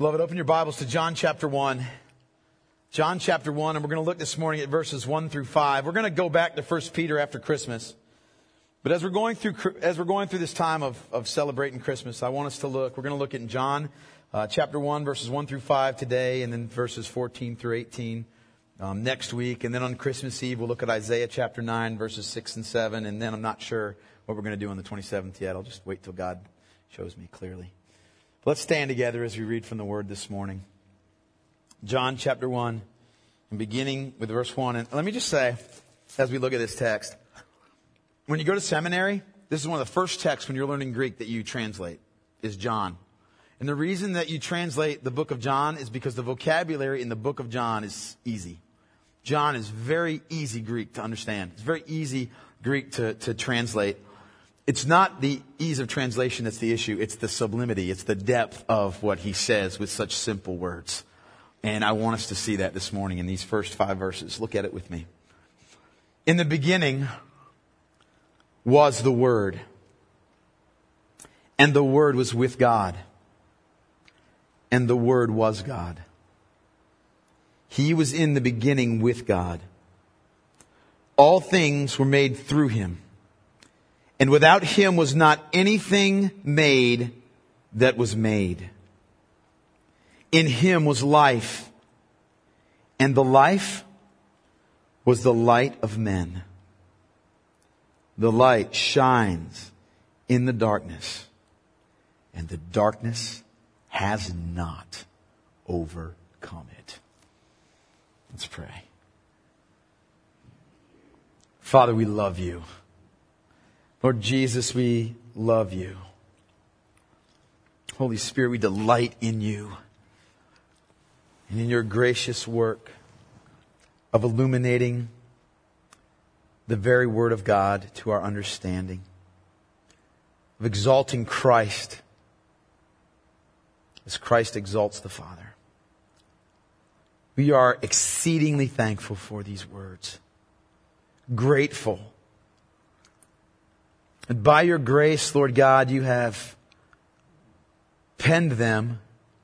Beloved, open your Bibles to John chapter 1. John chapter 1, and we're going to look this morning at verses 1 through 5. We're going to go back to 1 Peter after Christmas. But as we're going through this time of celebrating Christmas, I want us to we're going to look at John chapter 1, verses 1 through 5 today, and then verses 14 through 18 next week. And then on Christmas Eve, we'll look at Isaiah chapter 9, verses 6 and 7. And then I'm not sure what we're going to do on the 27th yet. I'll just wait till God shows me clearly. Let's stand together as we read from the Word this morning. John chapter 1, and beginning with verse 1. And let me just say, as we look at this text, when you go to seminary, this is one of the first texts when you're learning Greek that you translate, is John. And the reason that you translate the book of John is because the vocabulary in the book of John is easy. John is very easy Greek to understand. It's very easy Greek to translate. It's not the ease of translation that's the issue. It's the sublimity. It's the depth of what he says with such simple words. And I want us to see that this morning in these first 5 verses. Look at it with me. In the beginning was the Word, and the Word was with God, and the Word was God. He was in the beginning with God. All things were made through Him, and without Him was not anything made that was made. In Him was life, and the life was the light of men. The light shines in the darkness, and the darkness has not overcome it. Let's pray. Father, we love You. Lord Jesus, we love You. Holy Spirit, we delight in You and in Your gracious work of illuminating the very Word of God to our understanding, of exalting Christ as Christ exalts the Father. We are exceedingly thankful for these words, grateful. And by Your grace, Lord God, You have penned them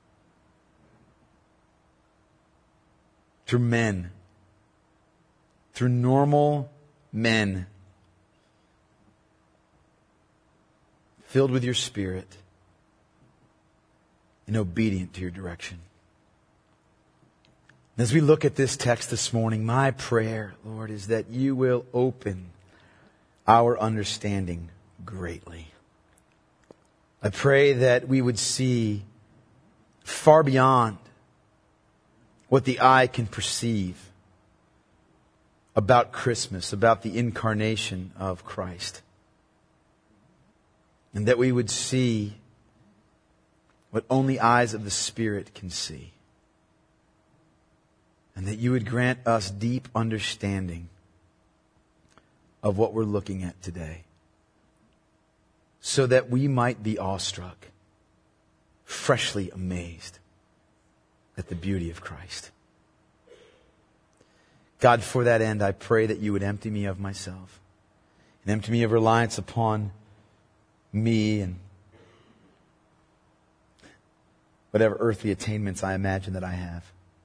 through men, through normal men, filled with Your Spirit and obedient to Your direction. As we look at this text this morning, my prayer, Lord, is that You will open our understanding greatly. I pray that we would see far beyond what the eye can perceive about Christmas, about the incarnation of Christ. And that we would see what only eyes of the Spirit can see. And that You would grant us deep understanding of what we're looking at today, so that we might be awestruck, freshly amazed at the beauty of Christ. God, for that end, I pray that You would empty me of myself and empty me of reliance upon me and whatever earthly attainments I imagine that I have.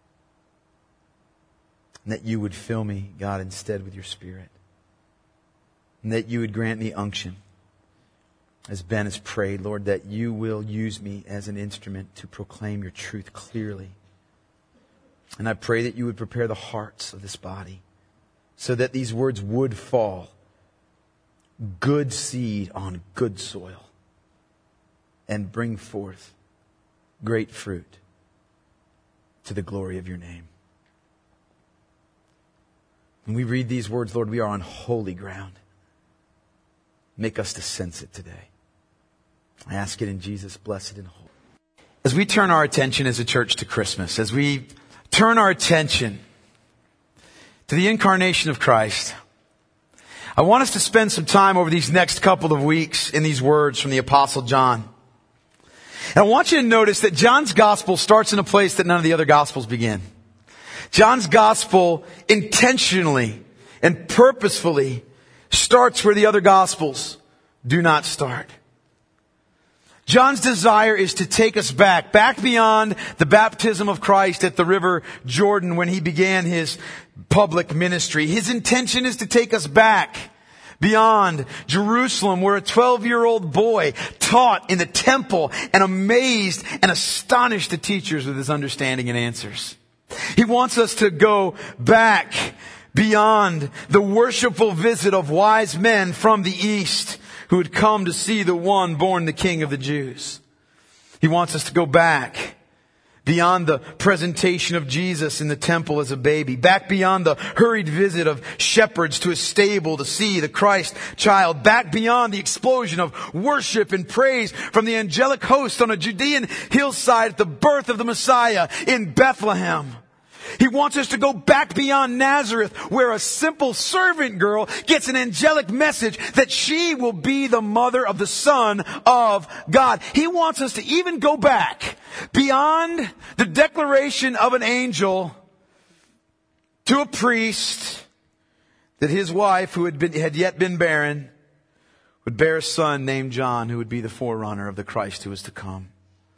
And that You would fill me, God, instead with Your Spirit. And that You would grant me unction, as Ben has prayed, Lord, that You will use me as an instrument to proclaim Your truth clearly. And I pray that You would prepare the hearts of this body so that these words would fall good seed on good soil and bring forth great fruit to the glory of Your name. When we read these words, Lord, we are on holy ground. Make us to sense it today. I ask it in Jesus' blessed and holy. As we turn our attention as a church to Christmas, as we turn our attention to the incarnation of Christ, I want us to spend some time over these next couple of weeks in these words from the Apostle John. And I want you to notice that John's gospel starts in a place that none of the other gospels begin. John's gospel intentionally and purposefully starts where the other gospels do not start. John's desire is to take us back beyond the baptism of Christ at the river Jordan when he began his public ministry. His intention is to take us back beyond Jerusalem, where a 12-year-old boy taught in the temple and amazed and astonished the teachers with his understanding and answers. He wants us to go back beyond the worshipful visit of wise men from the east who had come to see the one born the King of the Jews. He wants us to go back beyond the presentation of Jesus in the temple as a baby, back beyond the hurried visit of shepherds to a stable to see the Christ child, back beyond the explosion of worship and praise from the angelic host on a Judean hillside at the birth of the Messiah in Bethlehem. He wants us to go back beyond Nazareth, where a simple servant girl gets an angelic message that she will be the mother of the Son of God. He wants us to even go back beyond the declaration of an angel to a priest that his wife, who had yet been barren, would bear a son named John, who would be the forerunner of the Christ who was to come.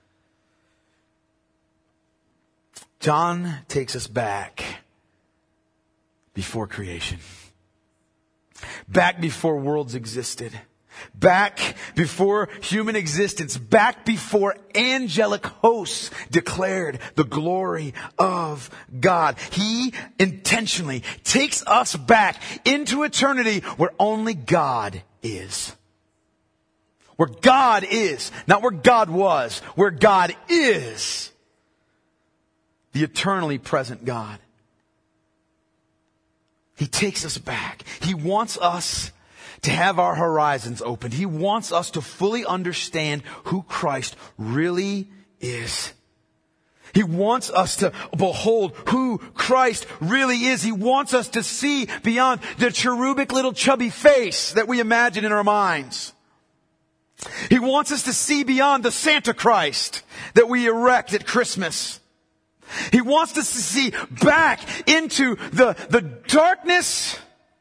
John takes us back before creation. Back before worlds existed. Back before human existence. Back before angelic hosts declared the glory of God. He intentionally takes us back into eternity where only God is. Where God is. Not where God was. Where God is. The eternally present God. He takes us back. He wants us to have our horizons opened. He wants us to fully understand who Christ really is. He wants us to behold who Christ really is. He wants us to see beyond the cherubic little chubby face that we imagine in our minds. He wants us to see beyond the Santa Christ that we erect at Christmas. He wants us to see back into the darkness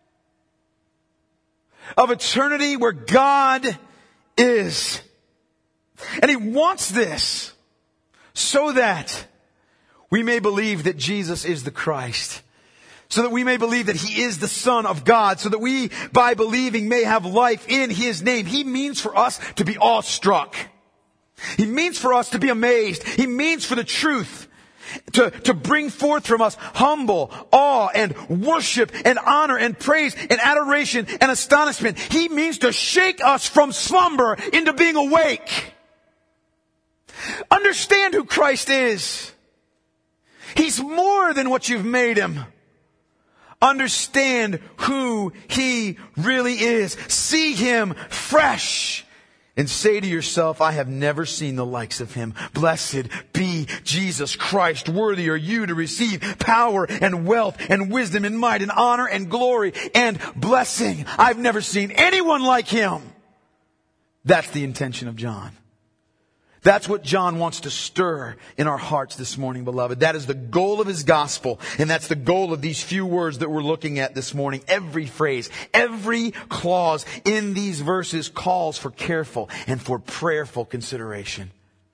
of eternity where God is. And He wants this so that we may believe that Jesus is the Christ. So that we may believe that He is the Son of God. So that we, by believing, may have life in His name. He means for us to be awestruck. He means for us to be amazed. He means for the truth to bring forth from us humble awe and worship and honor and praise and adoration and astonishment. He means to shake us from slumber into being awake. Understand who Christ is. He's more than what you've made Him. Understand who He really is. See Him fresh. And say to yourself, I have never seen the likes of Him. Blessed be Jesus Christ. Worthy are you to receive power and wealth and wisdom and might and honor and glory and blessing. I've never seen anyone like Him. That's the intention of John. That's what John wants to stir in our hearts this morning, beloved. That is the goal of his gospel. And that's the goal of these few words that we're looking at this morning. Every phrase, every clause in these verses calls for careful and for prayerful consideration.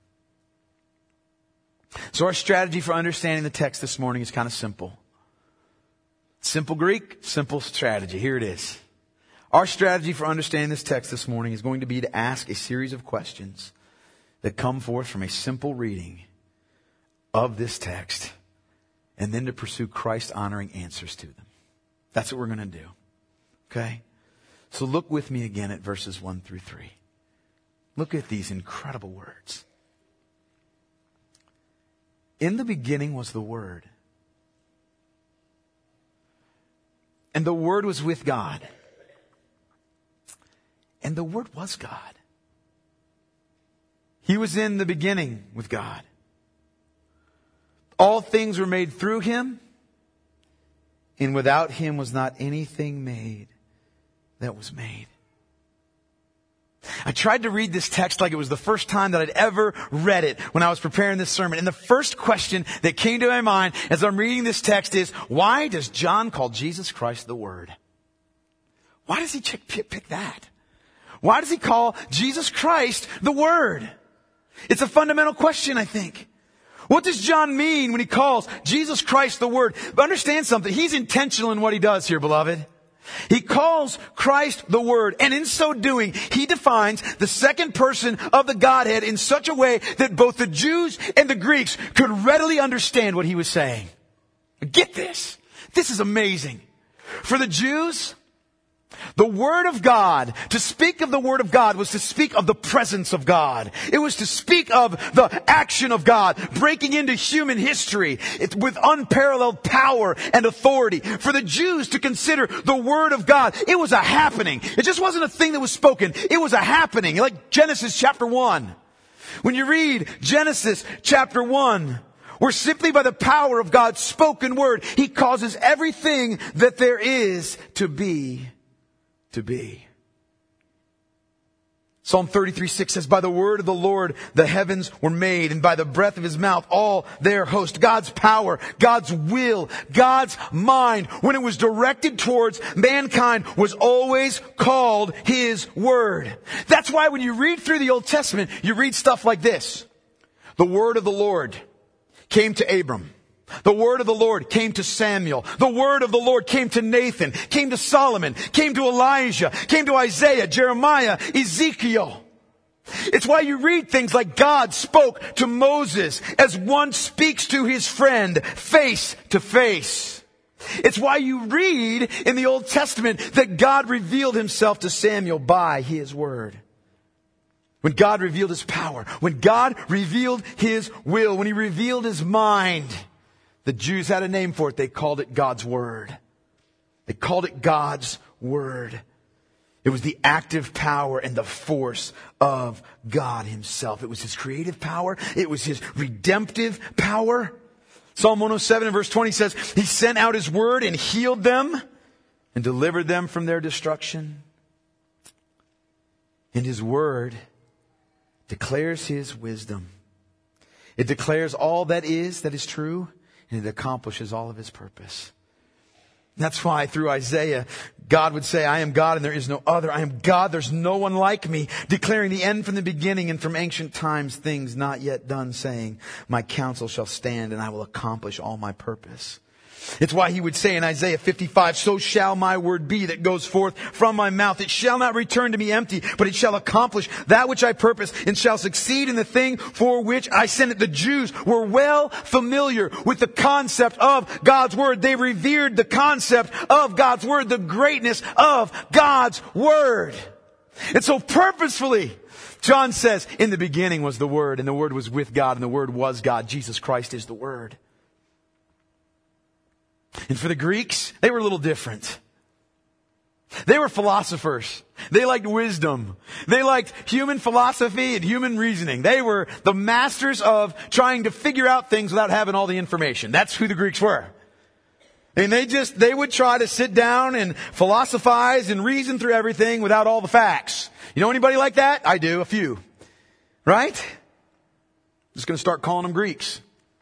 So our strategy for understanding the text this morning is kind of simple. Simple Greek, simple strategy. Here it is. Our strategy for understanding this text this morning is going to be to ask a series of questions that come forth from a simple reading of this text, and then to pursue Christ-honoring answers to them. That's what we're going to do. Okay? So look with me again at verses 1 through 3. Look at these incredible words. In the beginning was the Word, and the Word was with God, and the Word was God. He was in the beginning with God. All things were made through Him, and without Him was not anything made that was made. I tried to read this text like it was the first time that I'd ever read it when I was preparing this sermon. And the first question that came to my mind as I'm reading this text is, why does John call Jesus Christ the Word? Why does he pick that? Why does he call Jesus Christ the Word? It's a fundamental question, I think. What does John mean when he calls Jesus Christ the Word? But understand something. He's intentional in what he does here, beloved. He calls Christ the Word, and in so doing, he defines the second person of the Godhead in such a way that both the Jews and the Greeks could readily understand what he was saying. Get this. This is amazing. For the Jews, the Word of God, to speak of the Word of God was to speak of the presence of God. It was to speak of the action of God breaking into human history with unparalleled power and authority. For the Jews to consider the Word of God, it was a happening. It just wasn't a thing that was spoken. It was a happening. Like Genesis chapter 1. When you read Genesis chapter 1, where simply by the power of God's spoken word, He causes everything that there is to be. Psalm 33:6 says, by the word of the Lord the heavens were made, and by the breath of His mouth all their host. God's power, God's will, God's mind, when it was directed towards mankind, was always called His Word. That's why when you read through the Old Testament, you read stuff like this. The word of the Lord came to Abram. The word of the Lord came to Samuel. The word of the Lord came to Nathan, came to Solomon, came to Elijah, came to Isaiah, Jeremiah, Ezekiel. It's why you read things like God spoke to Moses as one speaks to his friend face to face. It's why you read in the Old Testament that God revealed Himself to Samuel by His word. When God revealed His power, when God revealed His will, when He revealed His mind, the Jews had a name for it. They called it God's Word. They called it God's Word. It was the active power and the force of God Himself. It was His creative power. It was His redemptive power. Psalm 107 and verse 20 says, He sent out His word and healed them and delivered them from their destruction. And His word declares His wisdom. It declares all that is true. And it accomplishes all of His purpose. That's why through Isaiah, God would say, I am God and there is no other. I am God, there's no one like me. Declaring the end from the beginning and from ancient times, things not yet done, saying, my counsel shall stand and I will accomplish all my purpose. It's why He would say in Isaiah 55, so shall my word be that goes forth from my mouth. It shall not return to me empty, but it shall accomplish that which I purpose and shall succeed in the thing for which I sent it. The Jews were well familiar with the concept of God's word. They revered the concept of God's word, the greatness of God's word. And so purposefully, John says, in the beginning was the Word, and the Word was with God, and the Word was God. Jesus Christ is the Word. And for the Greeks, they were a little different. They were philosophers. They liked wisdom. They liked human philosophy and human reasoning. They were the masters of trying to figure out things without having all the information. That's who the Greeks were. And they would try to sit down and philosophize and reason through everything without all the facts. You know anybody like that? I do, a few. Right? I'm just going to start calling them Greeks.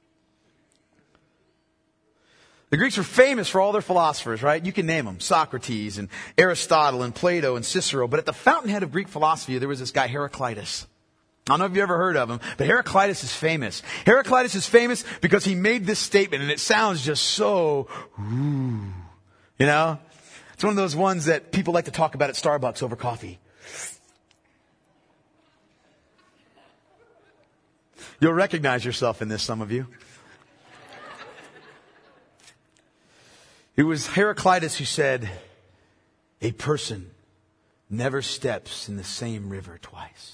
The Greeks were famous for all their philosophers, right? You can name them. Socrates and Aristotle and Plato and Cicero. But at the fountainhead of Greek philosophy, there was this guy, Heraclitus. I don't know if you've ever heard of him, but Heraclitus is famous. Heraclitus is famous because he made this statement, and it sounds just so, ooh, you know? It's one of those ones that people like to talk about at Starbucks over coffee. You'll recognize yourself in this, some of you. It was Heraclitus who said, a person never steps in the same river twice.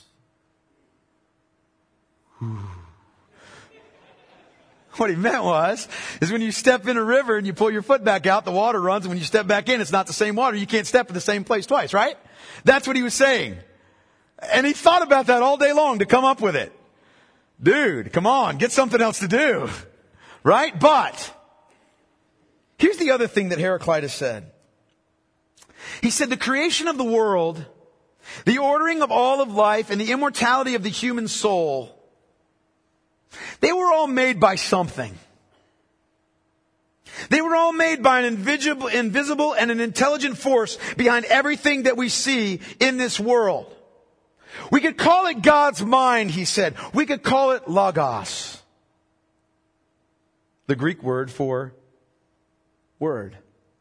Ooh. What he meant is when you step in a river and you pull your foot back out, the water runs, and when you step back in, it's not the same water. You can't step in the same place twice, right? That's what he was saying. And he thought about that all day long to come up with it. Dude, come on, get something else to do. Right? But here's the other thing that Heraclitus said. He said the creation of the world, the ordering of all of life, and the immortality of the human soul, they were all made by something. They were all made by an invisible and an intelligent force behind everything that we see in this world. We could call it God's mind, he said. We could call it logos. The Greek word for word.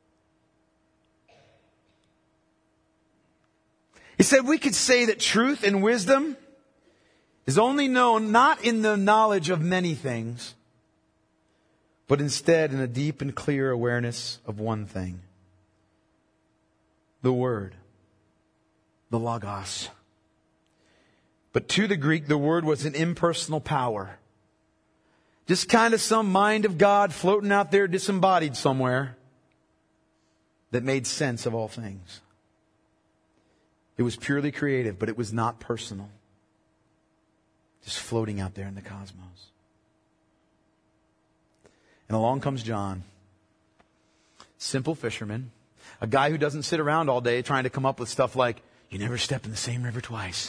He said we could say that truth and wisdom is only known not in the knowledge of many things, but instead in a deep and clear awareness of one thing. The Word. The Logos. But to the Greek, the Word was an impersonal power. Just kind of some mind of God floating out there disembodied somewhere that made sense of all things. It was purely creative, but it was not personal. Just floating out there in the cosmos. And along comes John. Simple fisherman. A guy who doesn't sit around all day trying to come up with stuff like, you never step in the same river twice.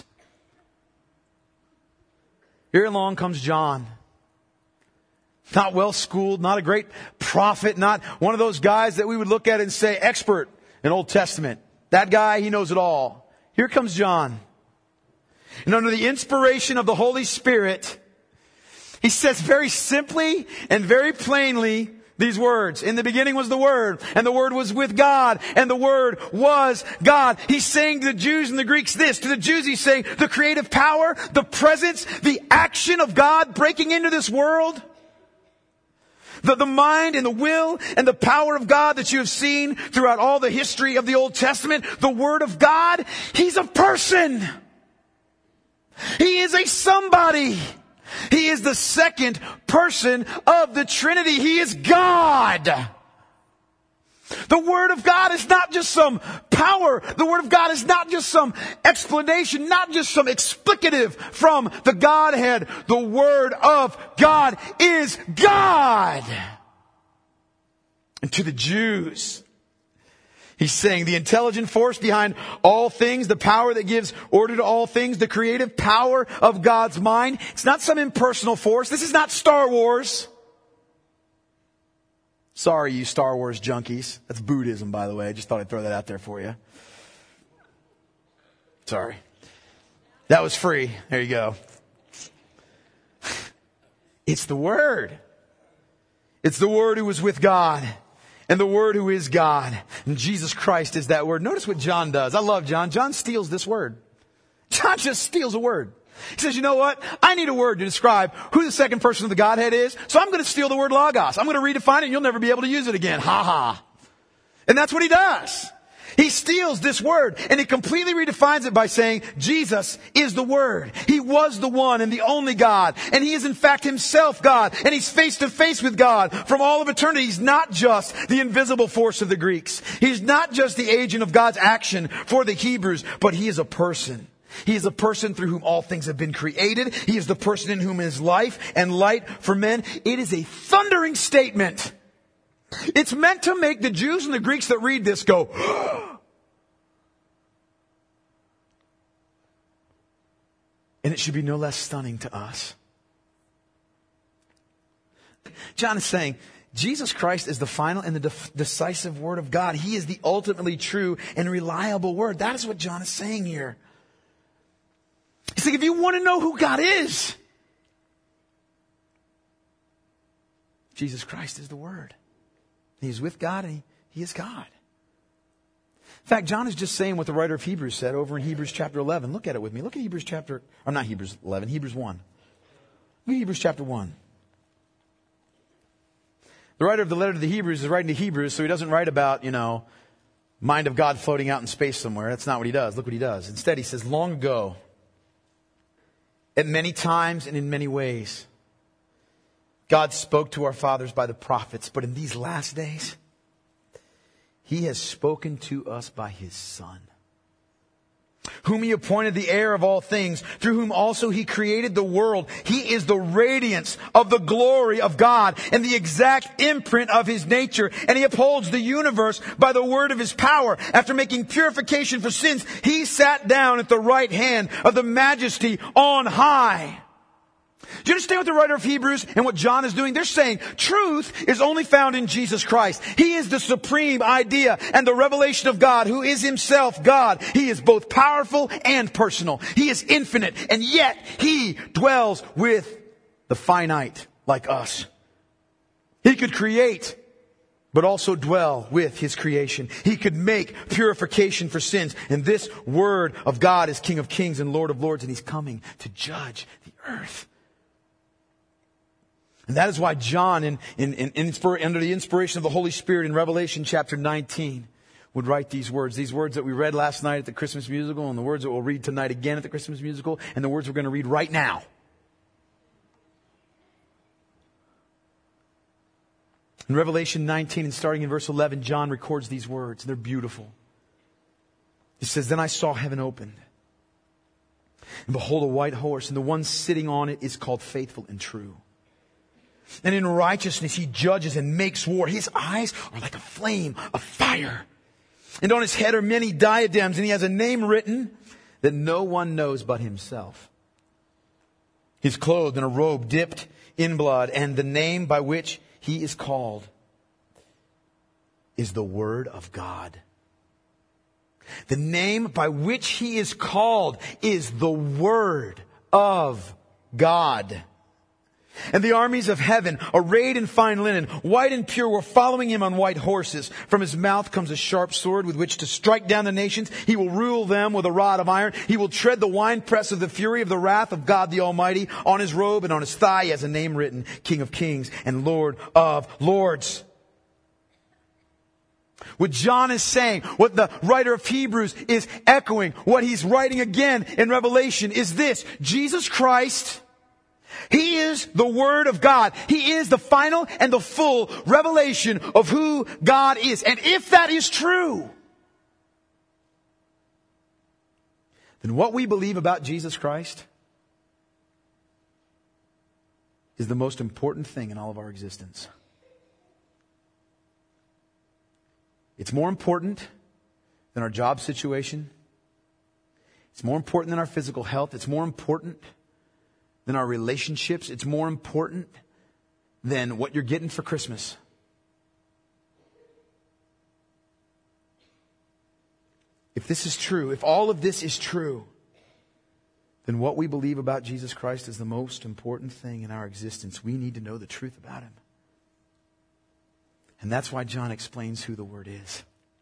Here along comes John. Not well schooled, not a great prophet, not one of those guys that we would look at and say, expert in Old Testament. That guy, he knows it all. Here comes John. And under the inspiration of the Holy Spirit, he says very simply and very plainly these words. In the beginning was the Word, and the Word was with God, and the Word was God. He's saying to the Jews and the Greeks this. To the Jews he's saying the creative power, the presence, the action of God breaking into this world. The mind and the will and the power of God that you have seen throughout all the history of the Old Testament, the Word of God, He's a person. He is a somebody. He is the second person of the Trinity. He is God. The Word of God is not just some power. The Word of God is not just some explanation, not just some explicative from the Godhead. The Word of God is God. And to the Jews, he's saying the intelligent force behind all things, the power that gives order to all things, the creative power of God's mind. It's not some impersonal force. This is not Star Wars. Sorry, you Star Wars junkies. That's Buddhism, by the way. I just thought I'd throw that out there for you. Sorry. That was free. There you go. It's the Word. It's the Word who was with God. And the Word who is God. And Jesus Christ is that Word. Notice what John does. I love John. John steals this word. John just steals a word. He says, you know what? I need a word to describe who the second person of the Godhead is. So I'm going to steal the word logos. I'm going to redefine it and you'll never be able to use it again. Ha ha. And that's what he does. He steals this word and he completely redefines it by saying Jesus is the Word. He was the one and the only God. And He is in fact Himself God. And He's face to face with God from all of eternity. He's not just the invisible force of the Greeks. He's not just the agent of God's action for the Hebrews, but He is a person. He is a person through whom all things have been created. He is the person in whom is life and light for men. It is a thundering statement. It's meant to make the Jews and the Greeks that read this go, and it should be no less stunning to us. John is saying, Jesus Christ is the final and the decisive Word of God. He is the ultimately true and reliable Word. That is what John is saying here. He's saying, if you want to know who God is, Jesus Christ is the Word. He's with God and He is God. In fact, John is just saying what the writer of Hebrews said over in Hebrews chapter 11. Look at it with me. Look at Hebrews 1. Hebrews 1. Look at Hebrews chapter 1. The writer of the letter to the Hebrews is writing to Hebrews, so he doesn't write about, mind of God floating out in space somewhere. That's not what he does. Look what he does. Instead, he says, long ago, at many times and in many ways, God spoke to our fathers by the prophets, but in these last days, He has spoken to us by His Son, whom He appointed the heir of all things, through whom also He created the world. He is the radiance of the glory of God and the exact imprint of His nature. And He upholds the universe by the word of His power. After making purification for sins, He sat down at the right hand of the Majesty on high. Do you understand what the writer of Hebrews and what John is doing? They're saying truth is only found in Jesus Christ. He is the supreme idea and the revelation of God, who is himself God. He is both powerful and personal. He is infinite, and yet he dwells with the finite like us. He could create, but also dwell with his creation. He could make purification for sins. And this word of God is King of Kings and Lord of Lords, and he's coming to judge the earth. And that is why John, under the inspiration of the Holy Spirit in Revelation chapter 19, would write these words that we read last night at the Christmas musical, and the words that we'll read tonight again at the Christmas musical, and the words we're going to read right now. In Revelation 19, and starting in verse 11, John records these words. They're beautiful. He says, "Then I saw heaven opened, and behold, a white horse, and the one sitting on it is called Faithful and True. And in righteousness he judges and makes war. His eyes are like a flame of fire. And on his head are many diadems, and he has a name written that no one knows but himself. He's clothed in a robe dipped in blood, and the name by which he is called is the Word of God." The name by which he is called is the Word of God. "And the armies of heaven, arrayed in fine linen, white and pure, were following him on white horses. From his mouth comes a sharp sword with which to strike down the nations. He will rule them with a rod of iron. He will tread the winepress of the fury of the wrath of God the Almighty. On his robe and on his thigh he has a name written, King of Kings and Lord of Lords." What John is saying, what the writer of Hebrews is echoing, what he's writing again in Revelation is this: Jesus Christ, he is the Word of God. He is the final and the full revelation of who God is. And if that is true, then what we believe about Jesus Christ is the most important thing in all of our existence. It's more important than our job situation. It's more important than our physical health. It's more important than our relationships. It's more important than what you're getting for Christmas. If this is true, if all of this is true, then what we believe about Jesus Christ is the most important thing in our existence. We need to know the truth about him. And that's why John explains who the Word is.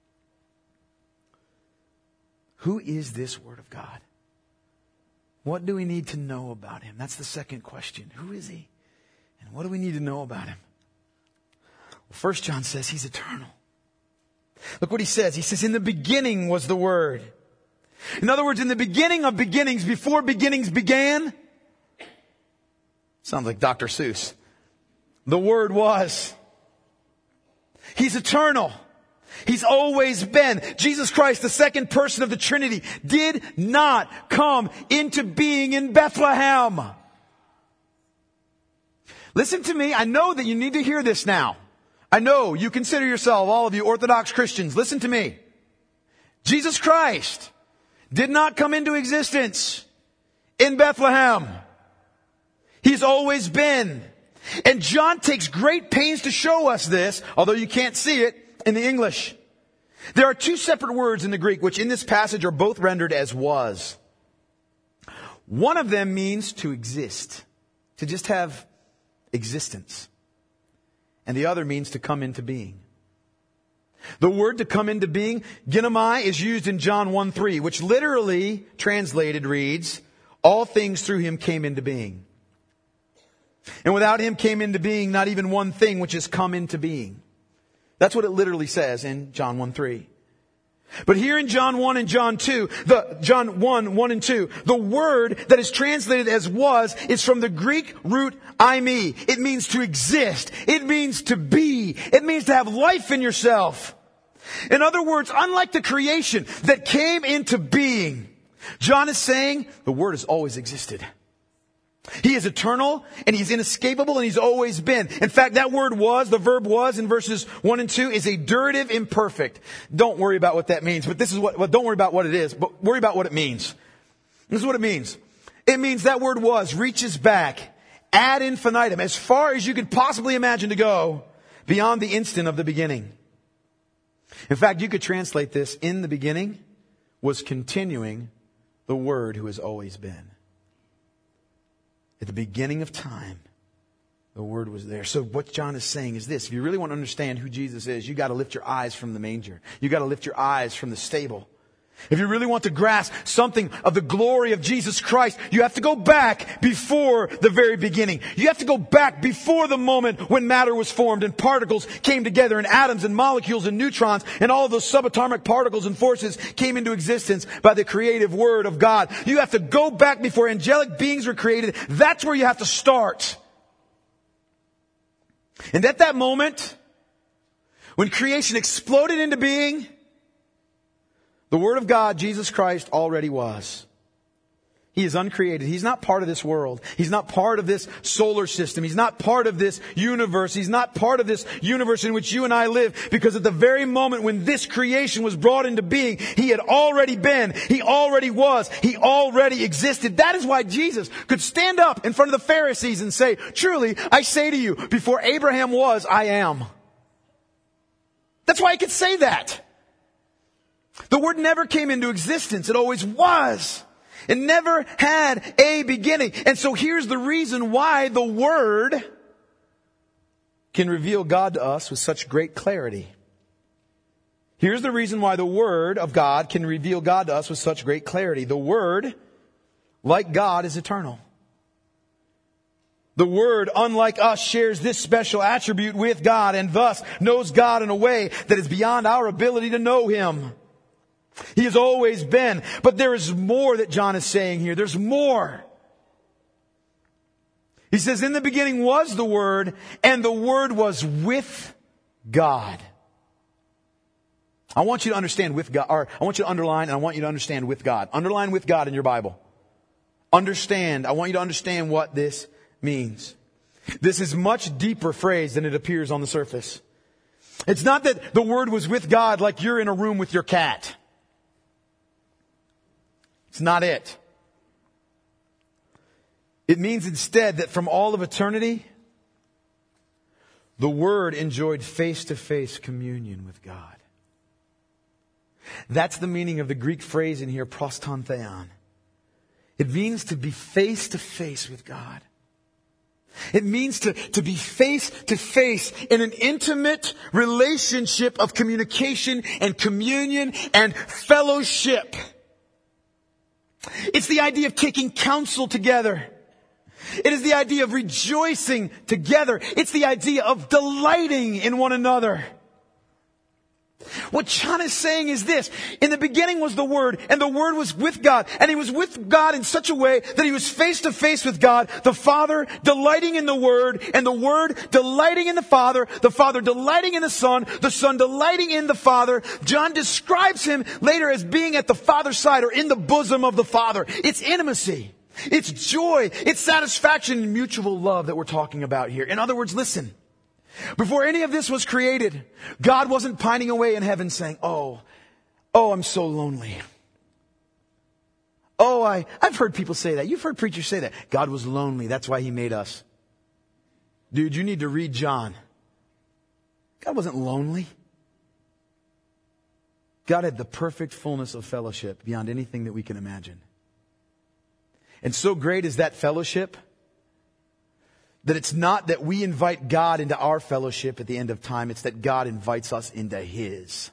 Who is this Word of God? What do we need to know about him? That's the second question. Who is he? And what do we need to know about him? Well, first John says he's eternal. Look what he says. He says, "In the beginning was the Word." In other words, in the beginning of beginnings, before beginnings began. Sounds like Dr. Seuss. The Word was. He's eternal. He's always been. Jesus Christ, the second person of the Trinity, did not come into being in Bethlehem. Listen to me. I know that you need to hear this now. I know you consider yourself, all of you Orthodox Christians, listen to me. Jesus Christ did not come into existence in Bethlehem. He's always been. And John takes great pains to show us this, although you can't see it in the English. There are two separate words in the Greek, which in this passage are both rendered as was. One of them means to exist, to just have existence. And the other means to come into being. The word to come into being, ginomai, is used in John 1:3, which literally translated reads, "All things through him came into being. And without him came into being not even one thing which has come into being." That's what it literally says in John 1:3. But here in John 1 and John 2, John 1 and 2, the word that is translated as was is from the Greek root eimi. It means to exist. It means to be. It means to have life in yourself. In other words, unlike the creation that came into being, John is saying the word has always existed. He is eternal, and he's inescapable, and he's always been. In fact, that word was, the verb was in verses 1 and 2, is a durative imperfect. Don't worry about what that means, but don't worry about what it is, but worry about what it means. This is what it means. It means that word was reaches back ad infinitum, as far as you could possibly imagine to go, beyond the instant of the beginning. In fact, you could translate this, in the beginning was continuing the Word who has always been. At the beginning of time, the Word was there. So what John is saying is this: if you really want to understand who Jesus is, you got to lift your eyes from the manger. You got to lift your eyes from the stable. If you really want to grasp something of the glory of Jesus Christ, you have to go back before the very beginning. You have to go back before the moment when matter was formed and particles came together and atoms and molecules and neutrons and all of those subatomic particles and forces came into existence by the creative Word of God. You have to go back before angelic beings were created. That's where you have to start. And at that moment, when creation exploded into being, the Word of God, Jesus Christ, already was. He is uncreated. He's not part of this world. He's not part of this solar system. He's not part of this universe. He's not part of this universe in which you and I live, because at the very moment when this creation was brought into being, He had already been. He already was. He already existed. That is why Jesus could stand up in front of the Pharisees and say, "Truly, I say to you, before Abraham was, I am." That's why He could say that. The Word never came into existence. It always was. It never had a beginning. And so here's the reason why the Word can reveal God to us with such great clarity. Here's the reason why the Word of God can reveal God to us with such great clarity. The Word, like God, is eternal. The Word, unlike us, shares this special attribute with God and thus knows God in a way that is beyond our ability to know Him. He has always been. But there is more that John is saying here. There's more. He says, in the beginning was the Word, and the Word was with God. I want you to understand with God, or I want you to underline, and I want you to understand with God. Underline with God in your Bible. Understand. I want you to understand what this means. This is much deeper phrase than it appears on the surface. It's not that the Word was with God like you're in a room with your cat. It's not it. It means instead that from all of eternity, the Word enjoyed face-to-face communion with God. That's the meaning of the Greek phrase in here, proston theon. It means to be face-to-face with God. It means to be face-to-face in an intimate relationship of communication and communion and fellowship. It's the idea of taking counsel together. It is the idea of rejoicing together. It's the idea of delighting in one another. What John is saying is this: in the beginning was the Word, and the Word was with God, and He was with God in such a way that He was face to face with God, the Father delighting in the Word, and the Word delighting in the Father delighting in the Son delighting in the Father. John describes Him later as being at the Father's side, or in the bosom of the Father. It's intimacy. It's joy. It's satisfaction and mutual love that we're talking about here. In other words, listen. Before any of this was created, God wasn't pining away in heaven saying, oh, I'm so lonely. I've heard people say that. You've heard preachers say that. God was lonely. That's why He made us. Dude, you need to read John. God wasn't lonely. God had the perfect fullness of fellowship beyond anything that we can imagine. And so great is that fellowship that it's not that we invite God into our fellowship at the end of time. It's that God invites us into His.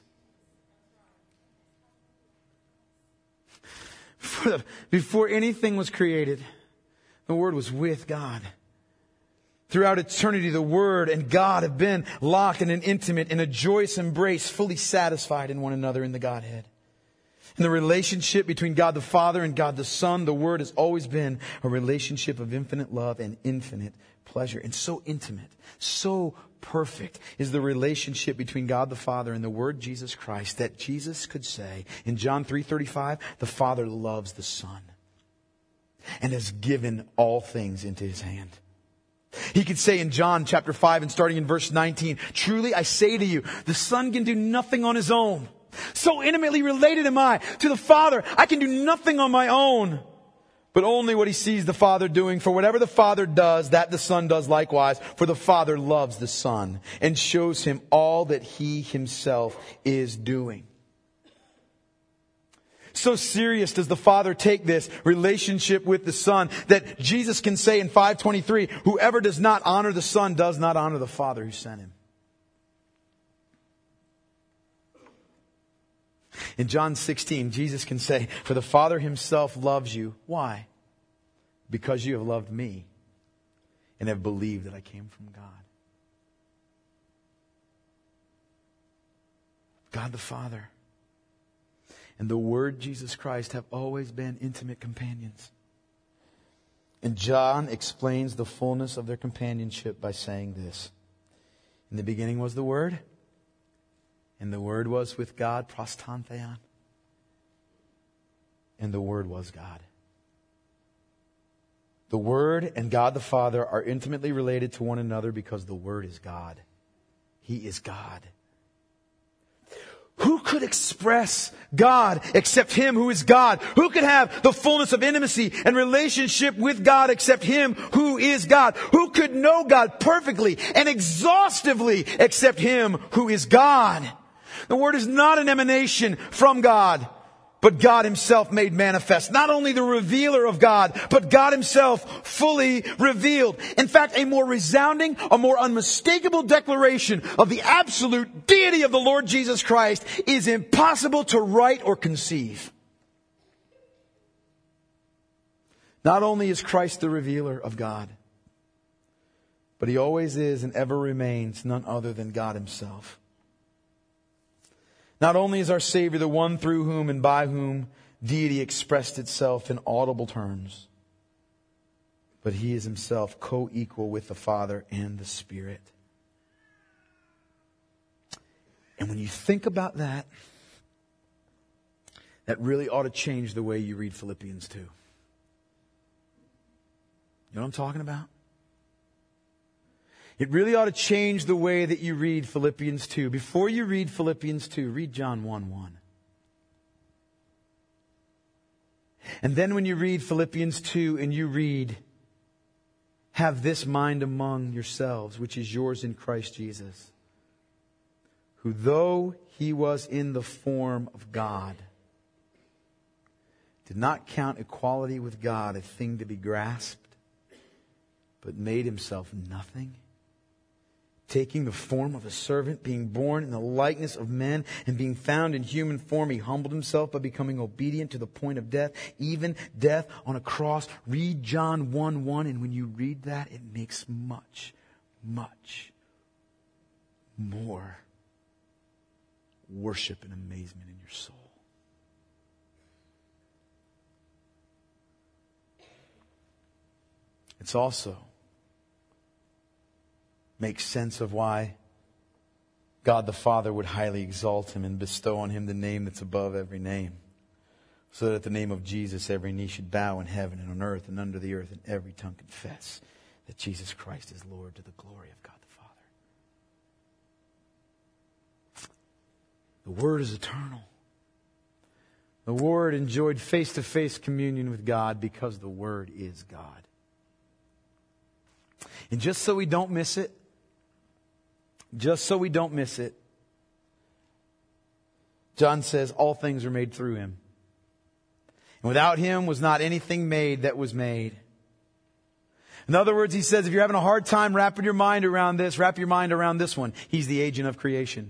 Before anything was created, the Word was with God. Throughout eternity, the Word and God have been locked in an intimate, in a joyous embrace, fully satisfied in one another in the Godhead. In the relationship between God the Father and God the Son, the Word has always been a relationship of infinite love and infinite pleasure. And so intimate, so perfect is the relationship between God the Father and the Word Jesus Christ that Jesus could say in John 3:35, the Father loves the Son and has given all things into His hand. He could say in John chapter 5 and starting in verse 19, truly I say to you, the Son can do nothing on His own. So intimately related am I to the Father. I can do nothing on my own. but only what he sees the Father doing. For whatever the Father does, that the Son does likewise. For the Father loves the Son and shows him all that he himself is doing. So serious does the Father take this relationship with the Son that Jesus can say in 5:23, whoever does not honor the Son does not honor the Father who sent him. In John 16, Jesus can say, for the Father himself loves you. Why? Because you have loved me and have believed that I came from God. God the Father and the Word Jesus Christ have always been intimate companions. And John explains the fullness of their companionship by saying this. In the beginning was the Word, and the Word was with God, prostantheon, and the Word was God. The Word and God the Father are intimately related to one another because the Word is God. He is God. Who could express God except Him who is God? Who could have the fullness of intimacy and relationship with God except Him who is God? Who could know God perfectly and exhaustively except Him who is God? The Word is not an emanation from God, but God Himself made manifest. Not only the revealer of God, but God Himself fully revealed. In fact, a more resounding, a more unmistakable declaration of the absolute deity of the Lord Jesus Christ is impossible to write or conceive. Not only is Christ the revealer of God, but He always is and ever remains none other than God Himself. Not only is our Savior the one through whom and by whom deity expressed itself in audible terms, but He is Himself co-equal with the Father and the Spirit. And when you think about that, that really ought to change the way you read Philippians 2. You know what I'm talking about? It really ought to change the way that you read Philippians 2. Before you read Philippians 2, read John 1:1. And then when you read Philippians 2 and you read, have this mind among yourselves, which is yours in Christ Jesus, who though He was in the form of God, did not count equality with God a thing to be grasped, but made Himself nothing, taking the form of a servant, being born in the likeness of men, and being found in human form, He humbled Himself by becoming obedient to the point of death, even death on a cross. Read John 1:1, and when you read that, it makes much, much more worship and amazement in your soul. It's also makes sense of why God the Father would highly exalt Him and bestow on Him the name that's above every name, so that at the name of Jesus every knee should bow in heaven and on earth and under the earth, and every tongue confess that Jesus Christ is Lord, to the glory of God the Father. The Word is eternal. The Word enjoyed face-to-face communion with God because the Word is God. And just so we don't miss it, John says, all things are made through Him. And without Him was not anything made that was made. In other words, he says, if you're having a hard time wrapping your mind around this, wrap your mind around this one. He's the agent of creation.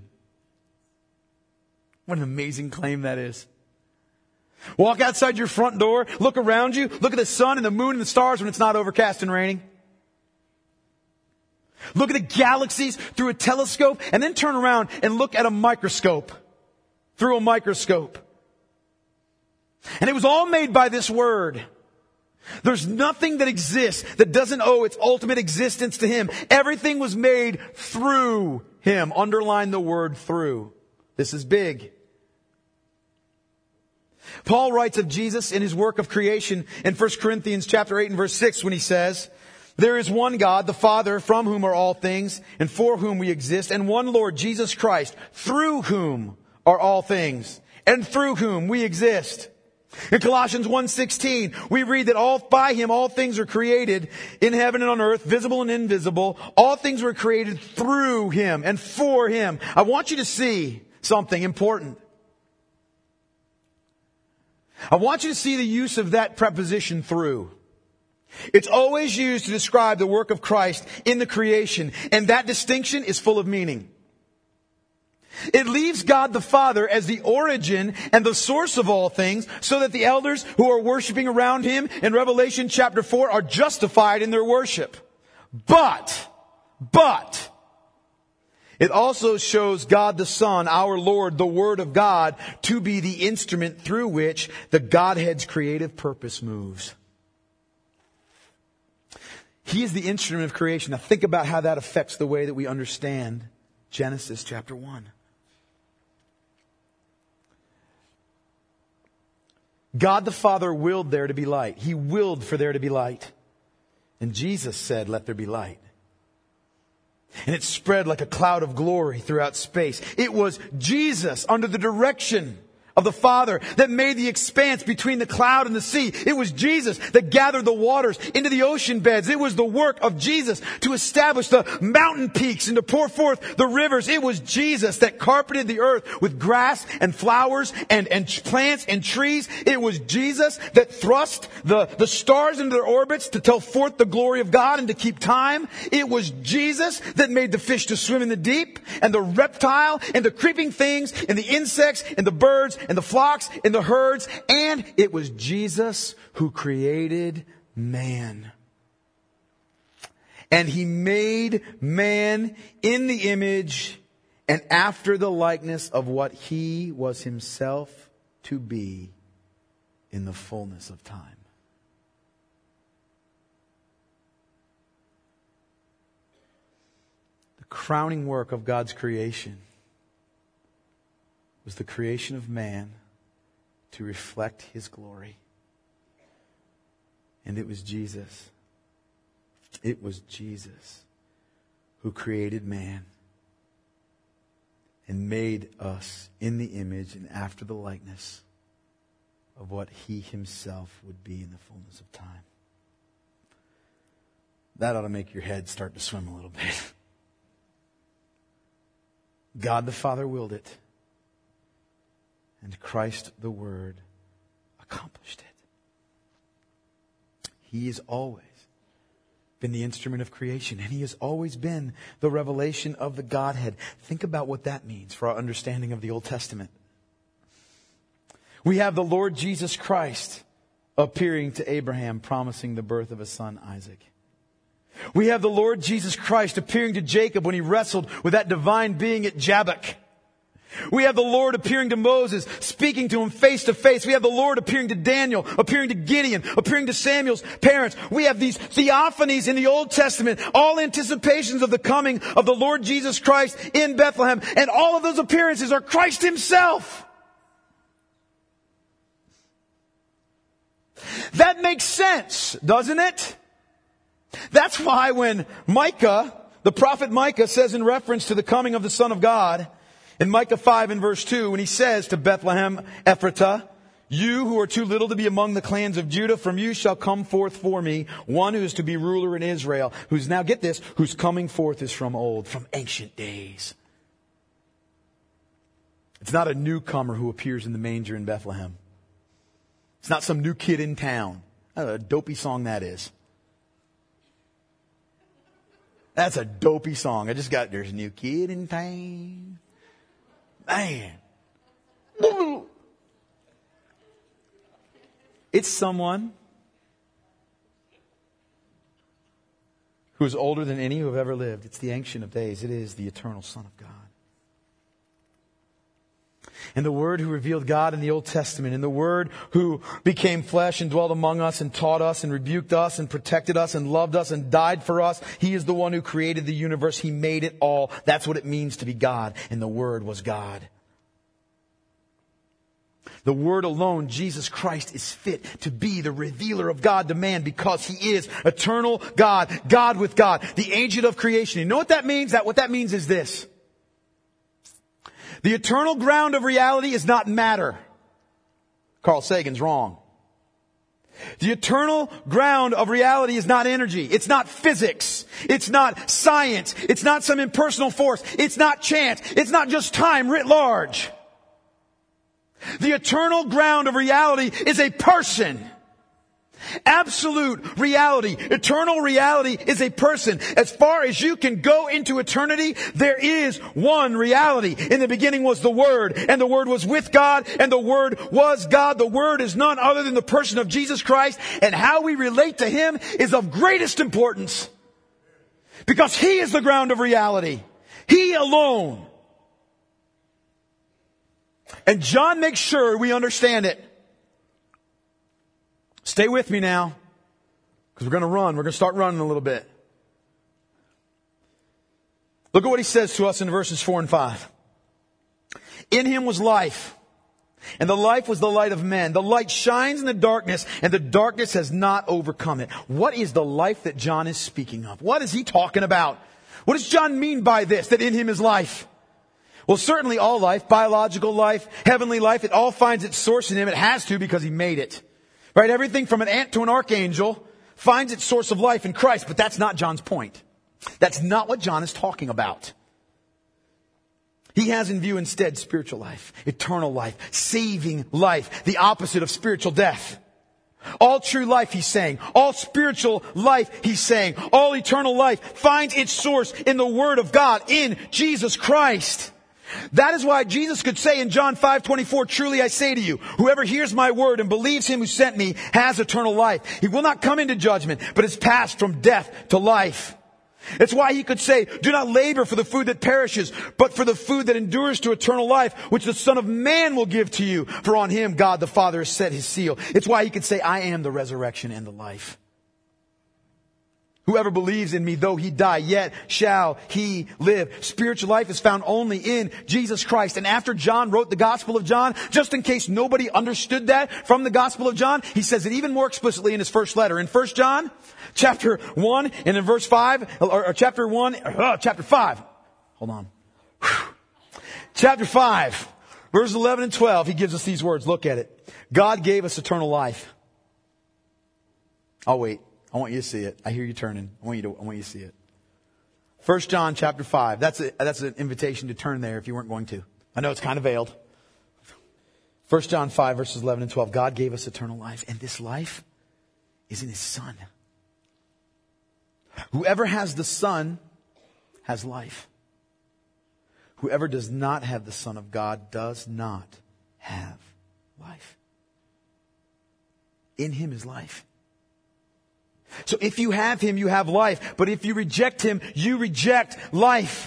What an amazing claim that is. Walk outside your front door, look around you, look at the sun and the moon and the stars when it's not overcast and raining. Look at the galaxies through a telescope, and then turn around and look at a microscope. Through a microscope. And it was all made by this Word. There's nothing that exists that doesn't owe its ultimate existence to Him. Everything was made through Him. Underline the word through. This is big. Paul writes of Jesus in His work of creation in 1 Corinthians chapter 8 and verse 6 when he says, there is one God, the Father, from whom are all things, and for whom we exist, and one Lord, Jesus Christ, through whom are all things, and through whom we exist. In Colossians 1:16, we read that by Him all things are created in heaven and on earth, visible and invisible. All things were created through Him and for Him. I want you to see something important. I want you to see the use of that preposition through. It's always used to describe the work of Christ in the creation, and that distinction is full of meaning. It leaves God the Father as the origin and the source of all things, so that the elders who are worshiping around Him in Revelation chapter 4 are justified in their worship. But, it also shows God the Son, our Lord, the Word of God, to be the instrument through which the Godhead's creative purpose moves. He is the instrument of creation. Now think about how that affects the way that we understand Genesis chapter 1. God the Father willed there to be light. He willed for there to be light. And Jesus said, "Let there be light." And it spread like a cloud of glory throughout space. It was Jesus, under the direction of the Father, that made the expanse between the cloud and the sea. It was Jesus that gathered the waters into the ocean beds. It was the work of Jesus to establish the mountain peaks and to pour forth the rivers. It was Jesus that carpeted the earth with grass and flowers and plants and trees. It was Jesus that thrust the stars into their orbits to tell forth the glory of God and to keep time. It was Jesus that made the fish to swim in the deep, and the reptile and the creeping things and the insects and the birds and the flocks and the herds. And it was Jesus who created man. And He made man in the image and after the likeness of what He was Himself to be in the fullness of time. The crowning work of God's creation was the creation of man to reflect His glory. And it was Jesus. It was Jesus who created man and made us in the image and after the likeness of what He Himself would be in the fullness of time. That ought to make your head start to swim a little bit. God the Father willed it. And Christ the Word accomplished it. He has always been the instrument of creation, and He has always been the revelation of the Godhead. Think about what that means for our understanding of the Old Testament. We have the Lord Jesus Christ appearing to Abraham, promising the birth of a son, Isaac. We have the Lord Jesus Christ appearing to Jacob when he wrestled with that divine being at Jabbok. We have the Lord appearing to Moses, speaking to him face to face. We have the Lord appearing to Daniel, appearing to Gideon, appearing to Samuel's parents. We have these theophanies in the Old Testament, all anticipations of the coming of the Lord Jesus Christ in Bethlehem. And all of those appearances are Christ Himself. That makes sense, doesn't it? That's why when Micah, the prophet Micah, says in reference to the coming of the Son of God, in Micah 5 and verse 2, when he says to Bethlehem Ephratah, "You who are too little to be among the clans of Judah, from you shall come forth for me one who is to be ruler in Israel, who's," now get this, "whose coming forth is from old," from ancient days. It's not a newcomer who appears in the manger in Bethlehem. It's not some new kid in town. What a dopey song that is. That's a dopey song. I just got, "There's a new kid in town." Man. It's someone who is older than any who have ever lived. It's the Ancient of Days. It is the eternal Son of God. And the Word who revealed God in the Old Testament, and the Word who became flesh and dwelt among us and taught us and rebuked us and protected us and loved us and died for us. He is the one who created the universe. He made it all. That's what it means to be God. And the Word was God. The Word alone, Jesus Christ, is fit to be the revealer of God to man because He is eternal God, God with God, the agent of creation. You know what that means? What that means is this. The eternal ground of reality is not matter. Carl Sagan's wrong. The eternal ground of reality is not energy. It's not physics. It's not science. It's not some impersonal force. It's not chance. It's not just time writ large. The eternal ground of reality is a person. Absolute reality, eternal reality is a person. As far as you can go into eternity, there is one reality. In the beginning was the Word, and the Word was with God, and the Word was God. The Word is none other than the person of Jesus Christ, and how we relate to Him is of greatest importance. Because He is the ground of reality. He alone. And John makes sure we understand it. Stay with me now, because we're going to run. We're going to start running a little bit. Look at what he says to us in verses 4 and 5. In Him was life, and the life was the light of men. The light shines in the darkness, and the darkness has not overcome it. What is the life that John is speaking of? What is he talking about? What does John mean by this, that in Him is life? Well, certainly all life, biological life, heavenly life, it all finds its source in Him. It has to, because He made it. Right? Everything from an ant to an archangel finds its source of life in Christ, but that's not John's point. That's not what John is talking about. He has in view instead spiritual life, eternal life, saving life, the opposite of spiritual death. All true life, he's saying. All spiritual life, he's saying. All eternal life finds its source in the Word of God, in Jesus Christ. That is why Jesus could say in John 5:24, truly I say to you, whoever hears my word and believes Him who sent me has eternal life. He will not come into judgment, but is passed from death to life. It's why He could say, do not labor for the food that perishes, but for the food that endures to eternal life, which the Son of Man will give to you. For on Him God the Father has set His seal. It's why He could say, I am the resurrection and the life. Whoever believes in me, though he die, yet shall he live. Spiritual life is found only in Jesus Christ. And after John wrote the Gospel of John, just in case nobody understood that from the Gospel of John, he says it even more explicitly in his first letter. In 1 John, chapter 1, and in verse 5, or chapter 5. Hold on. Chapter 5, verses 11 and 12, he gives us these words. Look at it. God gave us eternal life. I'll wait. I want you to see it. I hear you turning. I want you to see it. 1 John chapter 5. That's an invitation to turn there if you weren't going to. I know it's kind of veiled. 1 John 5 verses 11 and 12. God gave us eternal life, and this life is in His Son. Whoever has the Son has life. Whoever does not have the Son of God does not have life. In Him is life. So if you have Him, you have life. But if you reject Him, you reject life.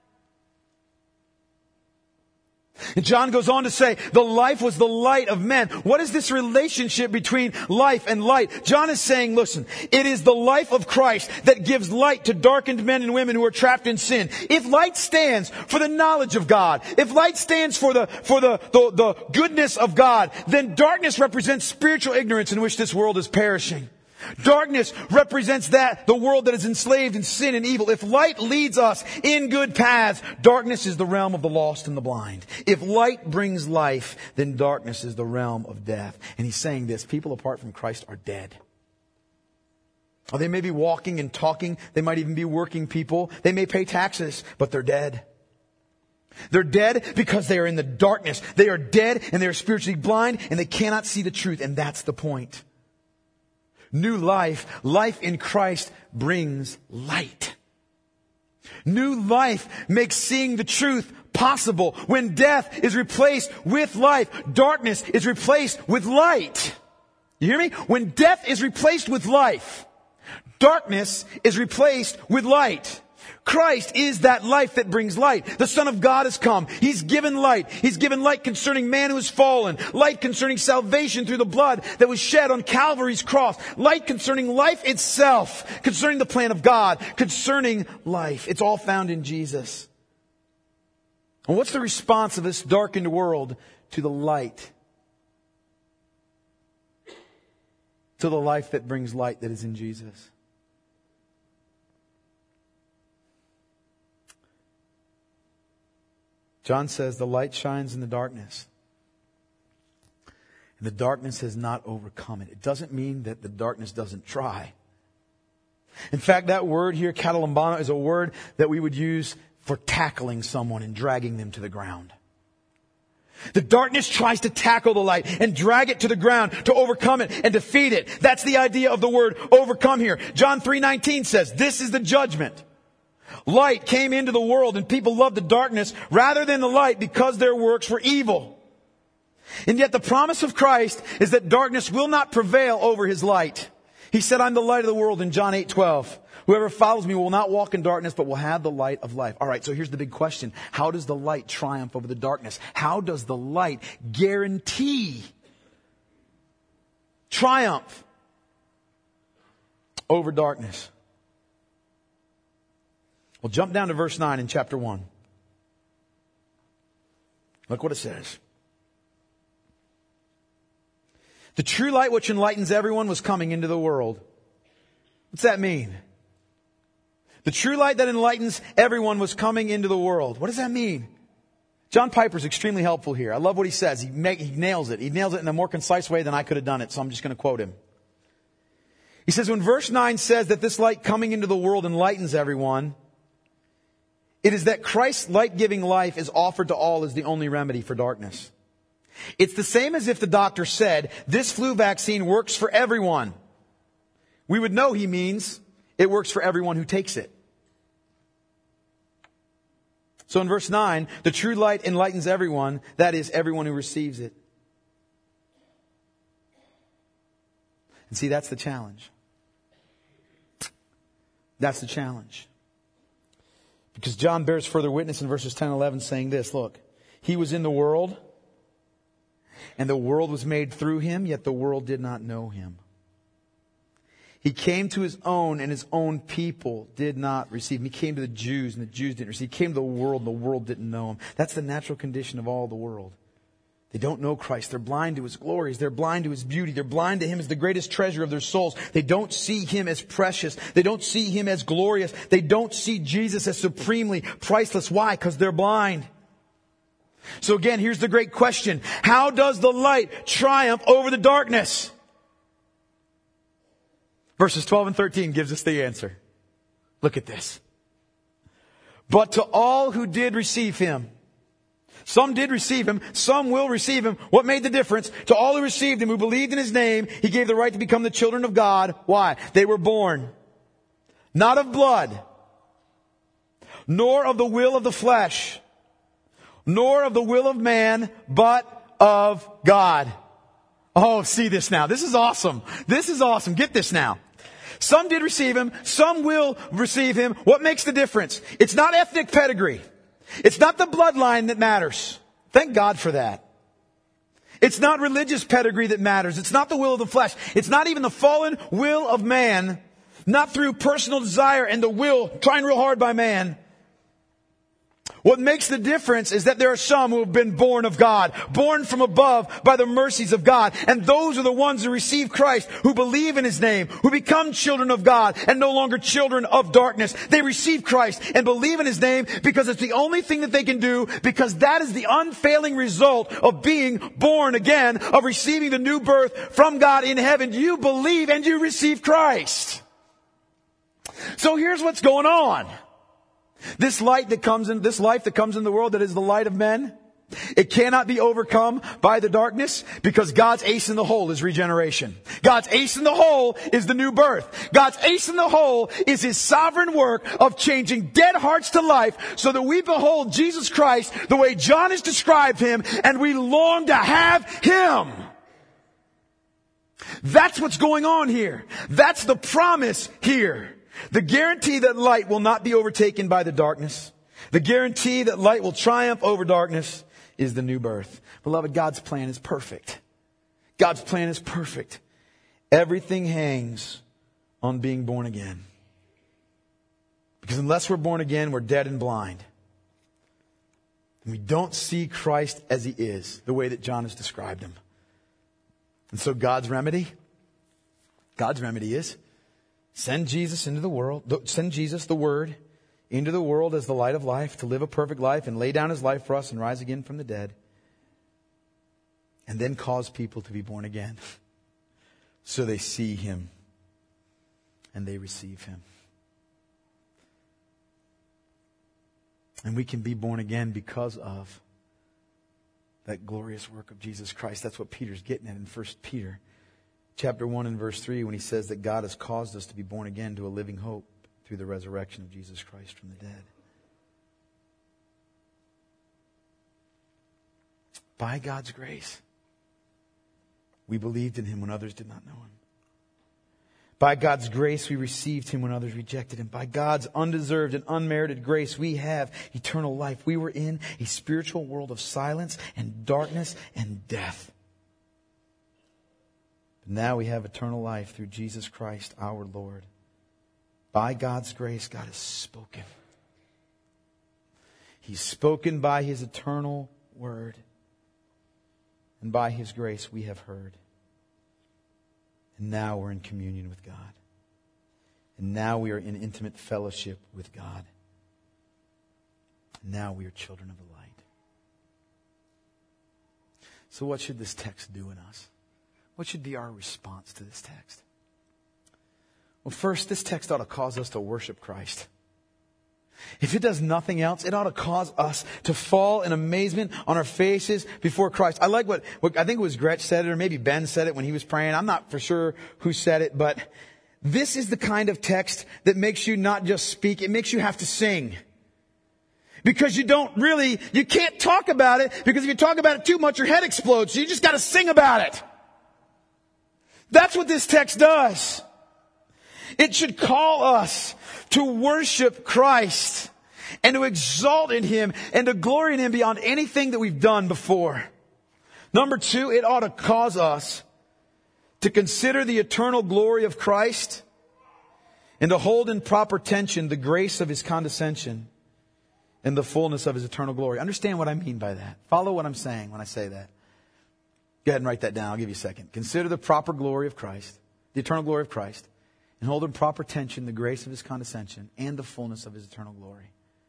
And John goes on to say, the life was the light of men. What is this relationship between life and light? John is saying, listen, it is the life of Christ that gives light to darkened men and women who are trapped in sin. If light stands for the knowledge of God, if light stands for the goodness of God, then darkness represents spiritual ignorance in which this world is perishing. Darkness represents the world that is enslaved in sin and evil. If light leads us in good paths, darkness is the realm of the lost and the blind. If light brings life, then darkness is the realm of death. And he's saying this, people apart from Christ are dead. Or they may be walking and talking. They might even be working people. They may pay taxes, but they're dead. They're dead because they are in the darkness. They are dead and they are spiritually blind and they cannot see the truth. And that's the point. New life, life in Christ brings light. New life makes seeing the truth possible. When death is replaced with life, darkness is replaced with light. You hear me? When death is replaced with life, darkness is replaced with light. Christ is that life that brings light. The Son of God has come. He's given light. He's given light concerning man who has fallen. Light concerning salvation through the blood that was shed on Calvary's cross. Light concerning life itself. Concerning the plan of God. Concerning life. It's all found in Jesus. And what's the response of this darkened world to the light? To the life that brings light that is in Jesus. John says the light shines in the darkness, And the darkness has not overcome it. It doesn't mean that the darkness doesn't try. In fact, that word here, katalambano, is a word that we would use for tackling someone and dragging them to the ground. The darkness tries to tackle the light and drag it to the ground to overcome it and defeat it. That's the idea of the word overcome here. John 3:19 says, this is the judgment. Light came into the world and people loved the darkness rather than the light because their works were evil. And yet the promise of Christ is that darkness will not prevail over His light. He said, I'm the light of the world in John 8:12. Whoever follows me will not walk in darkness, but will have the light of life. All right, so here's the big question. How does the light triumph over the darkness? How does the light guarantee triumph over darkness? Well, jump down to verse 9 in chapter 1. Look what it says. The true light which enlightens everyone was coming into the world. What's that mean? The true light that enlightens everyone was coming into the world. What does that mean? John Piper's extremely helpful here. I love what he says. He nails it. He nails it in a more concise way than I could have done it, so I'm just going to quote him. He says, when verse 9 says that this light coming into the world enlightens everyone, it is that Christ's light-giving life is offered to all as the only remedy for darkness. It's the same as if the doctor said, this flu vaccine works for everyone. We would know he means it works for everyone who takes it. So in verse 9, the true light enlightens everyone, that is, everyone who receives it. And see, that's the challenge. That's the challenge. Because John bears further witness in verses 10 and 11 saying this, look, He was in the world, and the world was made through Him, yet the world did not know Him. He came to His own, and His own people did not receive Him. He came to the Jews, and the Jews didn't receive Him. He came to the world, and the world didn't know Him. That's the natural condition of all the world. They don't know Christ. They're blind to His glories. They're blind to His beauty. They're blind to Him as the greatest treasure of their souls. They don't see Him as precious. They don't see Him as glorious. They don't see Jesus as supremely priceless. Why? Because they're blind. So again, here's the great question. How does the light triumph over the darkness? Verses 12 and 13 gives us the answer. Look at this. But to all who did receive Him, some did receive Him, some will receive Him. What made the difference? To all who received Him, who believed in His name, He gave the right to become the children of God. Why? They were born, not of blood, nor of the will of the flesh, nor of the will of man, but of God. Oh, see this now. This is awesome. This is awesome. Get this now. Some did receive Him. Some will receive Him. What makes the difference? It's not ethnic pedigree. It's not the bloodline that matters. Thank God for that. It's not religious pedigree that matters. It's not the will of the flesh. It's not even the fallen will of man. Not through personal desire and the will trying real hard by man. What makes the difference is that there are some who have been born of God, born from above by the mercies of God. And those are the ones who receive Christ, who believe in His name, who become children of God and no longer children of darkness. They receive Christ and believe in His name because it's the only thing that they can do, because that is the unfailing result of being born again, of receiving the new birth from God in heaven. You believe and you receive Christ. So here's what's going on. This light that comes in, this life that comes in the world that is the light of men, it cannot be overcome by the darkness because God's ace in the hole is regeneration. God's ace in the hole is the new birth. God's ace in the hole is His sovereign work of changing dead hearts to life so that we behold Jesus Christ the way John has described Him and we long to have Him. That's what's going on here. That's the promise here. The guarantee that light will not be overtaken by the darkness. The guarantee that light will triumph over darkness is the new birth. Beloved, God's plan is perfect. God's plan is perfect. Everything hangs on being born again. Because unless we're born again, we're dead and blind. And we don't see Christ as He is, the way that John has described Him. And so God's remedy is send Jesus into the world, send Jesus, the Word, into the world as the light of life, to live a perfect life and lay down His life for us and rise again from the dead. and then cause people to be born again so they see Him and they receive Him. And we can be born again because of that glorious work of Jesus Christ. That's what Peter's getting at in 1 Peter chapter 1 and verse 3 when he says that God has caused us to be born again to a living hope through the resurrection of Jesus Christ from the dead. By God's grace, we believed in Him when others did not know Him. By God's grace, we received Him when others rejected Him. By God's undeserved and unmerited grace, we have eternal life. We were in a spiritual world of silence and darkness and death. But now we have eternal life through Jesus Christ, our Lord. By God's grace, God has spoken. He's spoken by His eternal word. And by His grace, we have heard. And now we're in communion with God. And now we are in intimate fellowship with God. And now we are children of the light. So what should this text do in us? What should be our response to this text? Well, first, this text ought to cause us to worship Christ. If it does nothing else, it ought to cause us to fall in amazement on our faces before Christ. I like what I think it was Gretsch said it, or maybe Ben said it when he was praying. I'm not for sure who said it, but this is the kind of text that makes you not just speak, it makes you have to sing. Because you can't talk about it, because if you talk about it too much, your head explodes. So you just got to sing about it. That's what this text does. It should call us to worship Christ and to exalt in Him and to glory in Him beyond anything that we've done before. Number two, it ought to cause us to consider the eternal glory of Christ and to hold in proper tension the grace of His condescension and the fullness of His eternal glory. Understand what I mean by that. Follow what I'm saying when I say that. Go ahead and write that down. I'll give you a second. Consider the proper glory of Christ, the eternal glory of Christ, and hold in proper tension the grace of His condescension and the fullness of His eternal glory.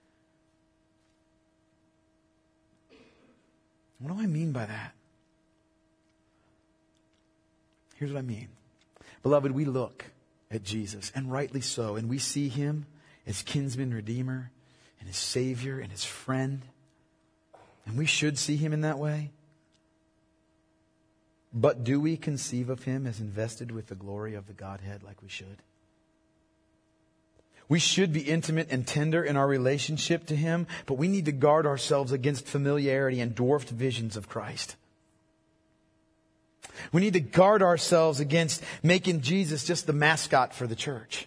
What do I mean by that? Here's what I mean. Beloved, we look at Jesus, and rightly so, and we see Him as kinsman redeemer and His Savior and His friend. And we should see Him in that way. But do we conceive of Him as invested with the glory of the Godhead like we should? We should be intimate and tender in our relationship to Him, but we need to guard ourselves against familiarity and dwarfed visions of Christ. We need to guard ourselves against making Jesus just the mascot for the church.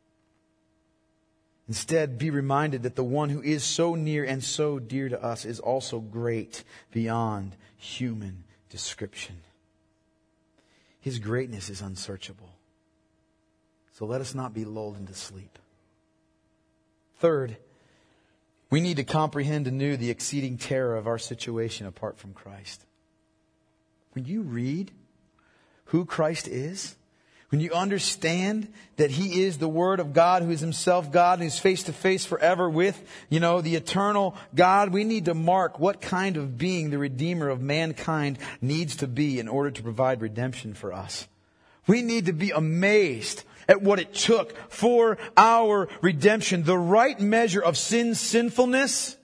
Instead, be reminded that the one who is so near and so dear to us is also great beyond human description. His greatness is unsearchable. So let us not be lulled into sleep. Third, we need to comprehend anew the exceeding terror of our situation apart from Christ. When you read who Christ is, when you understand that He is the Word of God, who is Himself God, and who's face to face forever with, the eternal God, we need to mark what kind of being the Redeemer of mankind needs to be in order to provide redemption for us. We need to be amazed at what it took for our redemption. The right measure of sin's sinfulness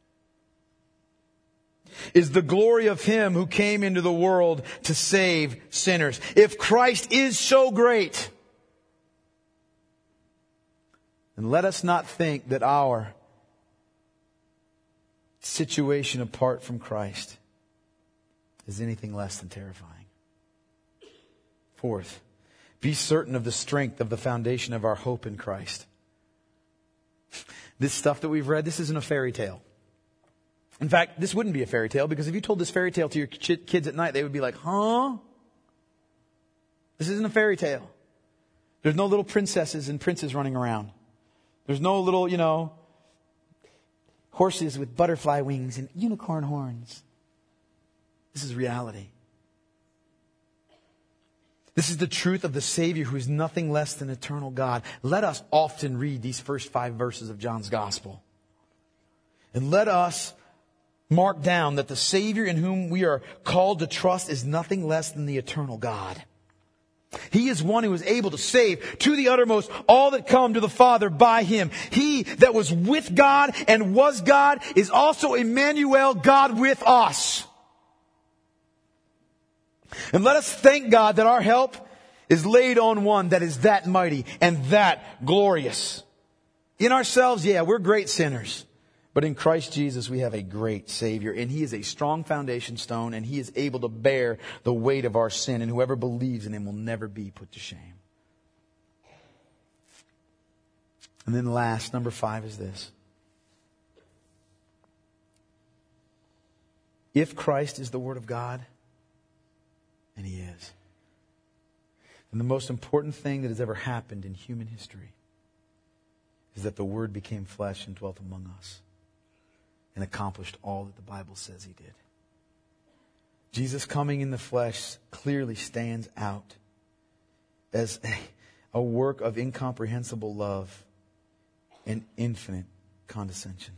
is the glory of Him who came into the world to save sinners. If Christ is so great, then let us not think that our situation apart from Christ is anything less than terrifying. Fourth, be certain of the strength of the foundation of our hope in Christ. This stuff that we've read, this isn't a fairy tale. In fact, this wouldn't be a fairy tale, because if you told this fairy tale to your kids at night, they would be like, huh? This isn't a fairy tale. There's no little princesses and princes running around. There's no little, horses with butterfly wings and unicorn horns. This is reality. This is the truth of the Savior who is nothing less than eternal God. Let us often read these first 5 verses of John's Gospel. And let us Mark down that the Savior in whom we are called to trust is nothing less than the eternal God. He is one who is able to save to the uttermost all that come to the Father by Him. He that was with God and was God is also Emmanuel, God with us. And let us thank God that our help is laid on one that is that mighty and that glorious. In ourselves, we're great sinners. But in Christ Jesus, we have a great Savior, and He is a strong foundation stone, and He is able to bear the weight of our sin, and whoever believes in Him will never be put to shame. And then last, number 5 is this. If Christ is the Word of God, and He is, then the most important thing that has ever happened in human history is that the Word became flesh and dwelt among us, and accomplished all that the Bible says He did. Jesus coming in the flesh clearly stands out as a work of incomprehensible love and infinite condescension.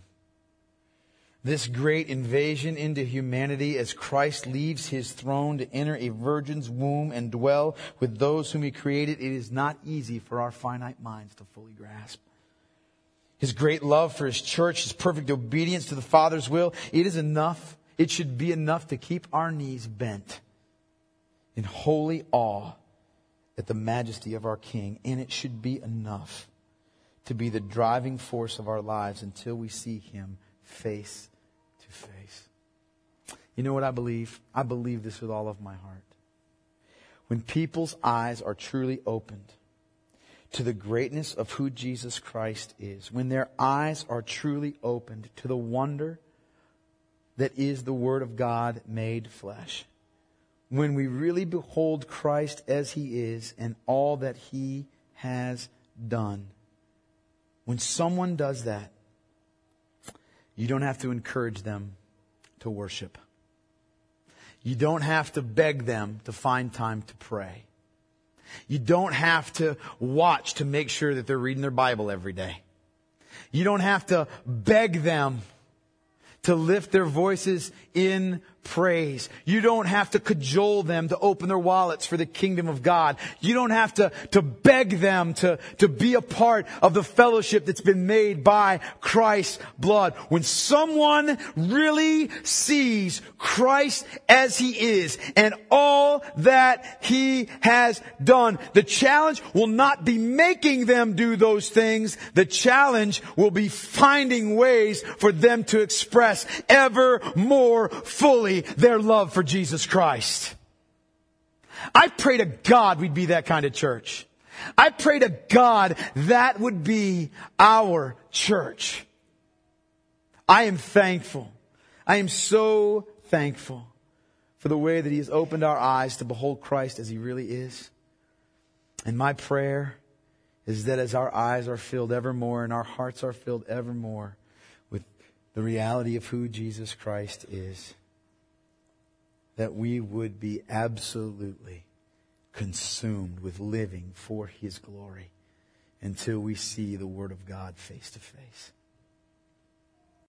This great invasion into humanity as Christ leaves His throne to enter a virgin's womb and dwell with those whom He created, it is not easy for our finite minds to fully grasp. His great love for His church, His perfect obedience to the Father's will, it is enough. It should be enough to keep our knees bent in holy awe at the majesty of our King. And it should be enough to be the driving force of our lives until we see Him face to face. You know what I believe? I believe this with all of my heart. When people's eyes are truly opened to the greatness of who Jesus Christ is, when their eyes are truly opened to the wonder that is the Word of God made flesh, when we really behold Christ as He is and all that He has done, when someone does that, you don't have to encourage them to worship. You don't have to beg them to find time to pray. You don't have to watch to make sure that they're reading their Bible every day. You don't have to beg them to lift their voices in praise. You don't have to cajole them to open their wallets for the kingdom of God. You don't have to beg them to be a part of the fellowship that's been made by Christ's blood. When someone really sees Christ as He is and all that He has done, the challenge will not be making them do those things. The challenge will be finding ways for them to express ever more fully their love for Jesus Christ. I pray to God we'd be that kind of church. I pray to God that would be our church. I am thankful. I am so thankful for the way that He has opened our eyes to behold Christ as He really is. And my prayer is that as our eyes are filled evermore and our hearts are filled evermore with the reality of who Jesus Christ is, that we would be absolutely consumed with living for His glory until we see the Word of God face to face.